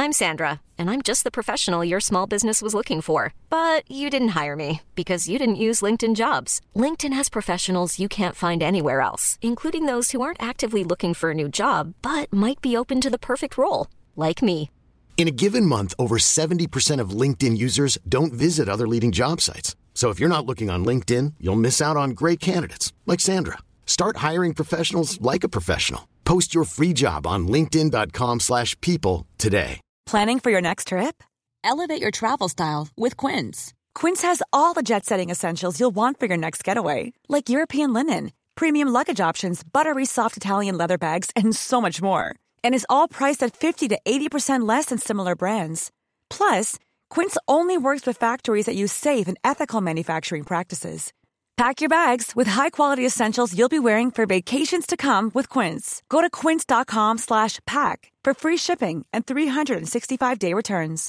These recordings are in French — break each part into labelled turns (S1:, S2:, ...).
S1: I'm Sandra, and I'm just the professional your small business was looking for. But you didn't hire me because you didn't use LinkedIn Jobs. LinkedIn has professionals you can't find anywhere else, including those who aren't actively looking for a new job, but might be open to the perfect role, like me.
S2: In a given month, over 70% of LinkedIn users don't visit other leading job sites. So if you're not looking on LinkedIn, you'll miss out on great candidates like Sandra. Start hiring professionals like a professional. Post your free job on linkedin.com/people today.
S3: Planning for your next trip? Elevate your travel style with Quince. Quince has all the jet-setting essentials you'll want for your next getaway, like European linen, premium luggage options, buttery soft Italian leather bags, and so much more. And is all priced at 50 to 80% less than similar brands. Plus, Quince only works with factories that use safe and ethical manufacturing practices. Pack your bags with high-quality essentials you'll be wearing for vacations to come with Quince. Go to quince.com/pack for free shipping and 365-day returns.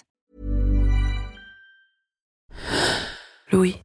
S4: Louis.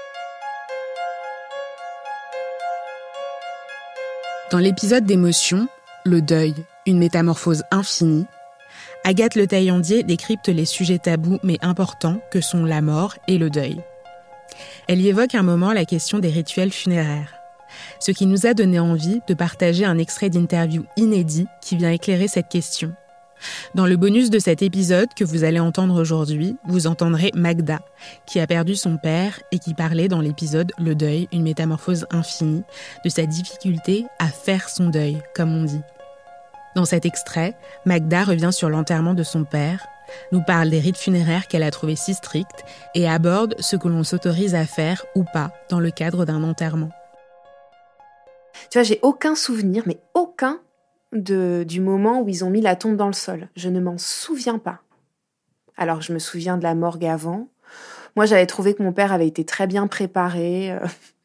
S5: Dans l'épisode d'émotion, le deuil, une métamorphose infinie, Agathe Le Taillandier décrypte les sujets tabous mais importants que sont la mort et le deuil. Elle y évoque un moment la question des rituels funéraires, ce qui nous a donné envie de partager un extrait d'interview inédit qui vient éclairer cette question. Dans le bonus de cet épisode que vous allez entendre aujourd'hui, vous entendrez Magda, qui a perdu son père et qui parlait dans l'épisode Le deuil, une métamorphose infinie, de sa difficulté à faire son deuil, comme on dit. Dans cet extrait, Magda revient sur l'enterrement de son père, nous parle des rites funéraires qu'elle a trouvés si stricts et aborde ce que l'on s'autorise à faire ou pas dans le cadre d'un enterrement.
S6: Tu vois, j'ai aucun souvenir, mais aucun, du moment où ils ont mis la tombe dans le sol. Je ne m'en souviens pas. Alors, je me souviens de la morgue avant. Moi, j'avais trouvé que mon père avait été très bien préparé.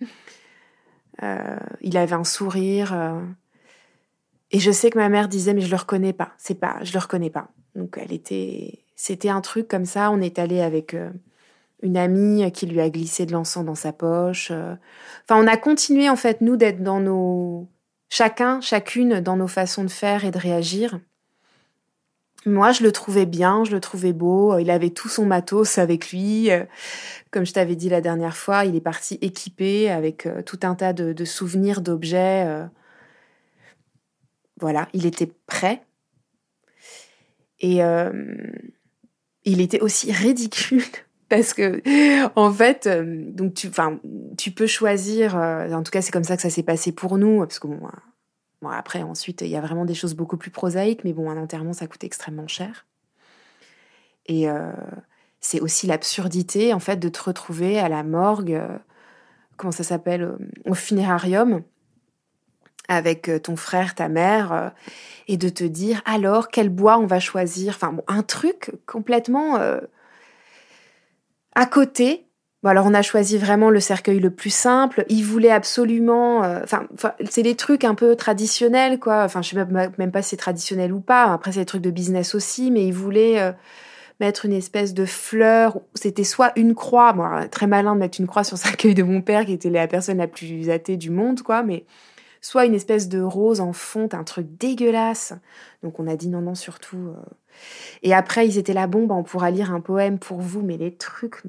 S6: Il avait un sourire. Et je sais que ma mère disait, mais je le reconnais pas. Je le reconnais pas. Donc, c'était un truc comme ça. On est allé avec une amie qui lui a glissé de l'encens dans sa poche. Enfin, on a continué, en fait, nous, d'être dans chacune dans nos façons de faire et de réagir. Moi, je le trouvais bien, je le trouvais beau. Il avait tout son matos avec lui. Comme je t'avais dit la dernière fois, il est parti équipé avec tout un tas de souvenirs, d'objets. Voilà, il était prêt. Et il était aussi ridicule parce que, en fait, donc tu peux choisir. En tout cas, c'est comme ça que ça s'est passé pour nous, parce que bon, après, ensuite, il y a vraiment des choses beaucoup plus prosaïques, mais bon, un enterrement, ça coûte extrêmement cher. Et c'est aussi l'absurdité, en fait, de te retrouver à la morgue, comment ça s'appelle, au funérarium, avec ton frère, ta mère, et de te dire, alors, quel bois on va choisir. Enfin, bon, un truc complètement à côté. Bon, alors, on a choisi vraiment le cercueil le plus simple. Il voulait absolument... c'est des trucs un peu traditionnels, quoi. Enfin, je sais même pas si c'est traditionnel ou pas. Après, c'est des trucs de business aussi, mais il voulait mettre une espèce de fleur. C'était soit une croix. Bon, très malin de mettre une croix sur le cercueil de mon père, qui était la personne la plus athée du monde, quoi, mais... soit une espèce de rose en fonte, un truc dégueulasse. Donc on a dit non, surtout. Et après, ils étaient là, bon, on pourra lire un poème pour vous, mais les trucs,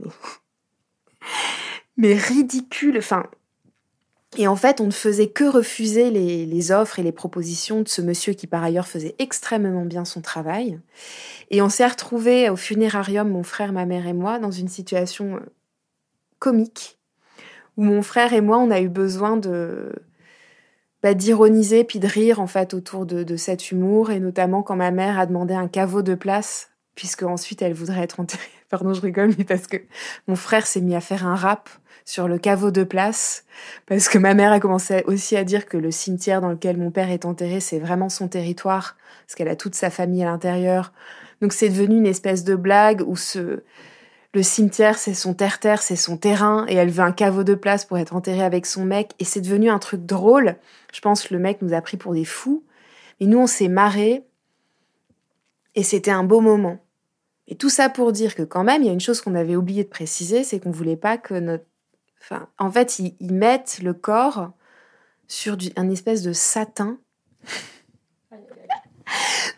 S6: mais ridicules. Enfin, et en fait, on ne faisait que refuser les offres et les propositions de ce monsieur qui, par ailleurs, faisait extrêmement bien son travail. Et on s'est retrouvés au funérarium, mon frère, ma mère et moi, dans une situation comique, où mon frère et moi, on a eu besoin d'ironiser puis de rire en fait autour de cet humour, et notamment quand ma mère a demandé un caveau de place, puisque ensuite elle voudrait être enterrée. Pardon, je rigole, mais parce que mon frère s'est mis à faire un rap sur le caveau de place, parce que ma mère a commencé aussi à dire que le cimetière dans lequel mon père est enterré, c'est vraiment son territoire, parce qu'elle a toute sa famille à l'intérieur. Donc c'est devenu une espèce de blague où le cimetière, c'est son terre-terre, c'est son terrain, et elle veut un caveau de place pour être enterrée avec son mec, et c'est devenu un truc drôle. Je pense que le mec nous a pris pour des fous, et nous, on s'est marrés, et c'était un beau moment. Et tout ça pour dire que quand même, il y a une chose qu'on avait oublié de préciser, c'est qu'on voulait pas que en fait, ils mettent le corps sur un espèce de satin.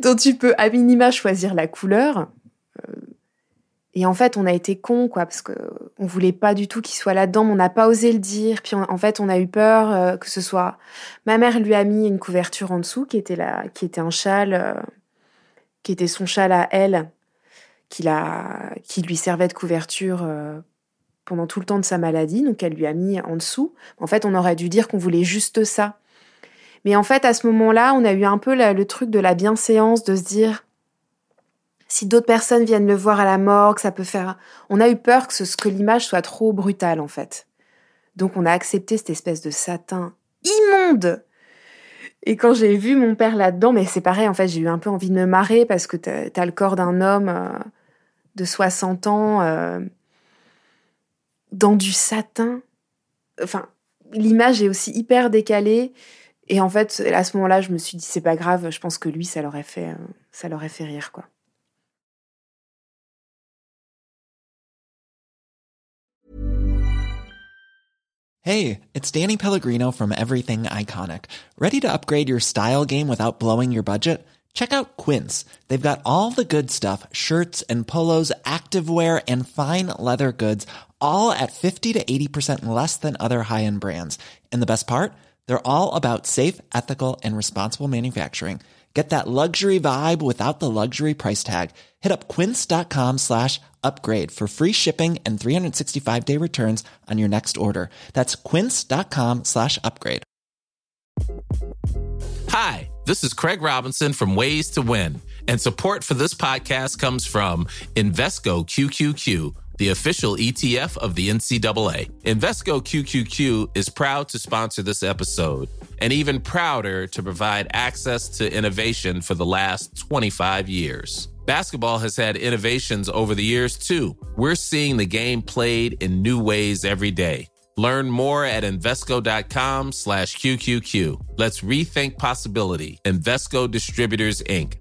S6: dont tu peux à minima choisir la couleur. Et en fait, on a été cons, quoi, parce qu'on voulait pas du tout qu'il soit là-dedans, mais on n'a pas osé le dire. Puis en fait, on a eu peur que ce soit... Ma mère lui a mis une couverture en dessous qui était un châle, qui était son châle à elle, qui lui servait de couverture pendant tout le temps de sa maladie, donc elle lui a mis en dessous. En fait, on aurait dû dire qu'on voulait juste ça. Mais en fait, à ce moment-là, on a eu un peu le truc de la bienséance, de se dire... Si d'autres personnes viennent le voir à la morgue, ça peut faire... On a eu peur que l'image soit trop brutale, en fait. Donc, on a accepté cette espèce de satin immonde. Et quand j'ai vu mon père là-dedans, mais c'est pareil, en fait, j'ai eu un peu envie de me marrer parce que t'as le corps d'un homme de 60 ans dans du satin. Enfin, l'image est aussi hyper décalée. Et en fait, à ce moment-là, je me suis dit, c'est pas grave, je pense que lui, ça l'aurait fait rire, quoi.
S7: Hey, it's Danny Pellegrino from Everything Iconic. Ready to upgrade your style game without blowing your budget? Check out Quince. They've got all the good stuff, shirts and polos, activewear, and fine leather goods, all at 50 to 80% less than other high-end brands. And the best part? They're all about safe, ethical, and responsible manufacturing. Get that luxury vibe without the luxury price tag. Hit up quince.com/upgrade for free shipping and 365-day returns on your next order. That's quince.com/upgrade.
S8: Hi, this is Craig Robinson from Ways to Win, and support for this podcast comes from Invesco QQQ, the official ETF of the NCAA. Invesco QQQ is proud to sponsor this episode, and even prouder to provide access to innovation for the last 25 years. Basketball has had innovations over the years, too. We're seeing the game played in new ways every day. Learn more at Invesco.com/QQQ. Let's rethink possibility. Invesco Distributors, Inc.